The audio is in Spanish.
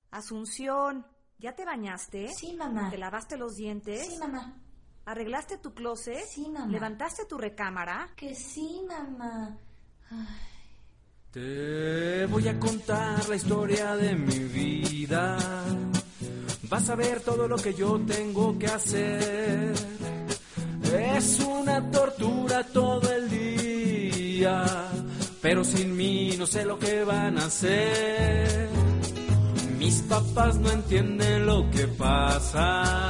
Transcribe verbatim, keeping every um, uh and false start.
Asunción, ¿ya te bañaste? Sí, mamá. ¿Te lavaste los dientes? Sí, mamá. ¿Arreglaste tu closet? Sí, mamá. ¿Levantaste tu recámara? Que sí, mamá. Ay. Te voy a contar la historia de mi vida. Vas a ver todo lo que yo tengo que hacer. Es una tortura todo el día, pero sin mí no sé lo que van a hacer. Mis papás no entienden lo que pasa.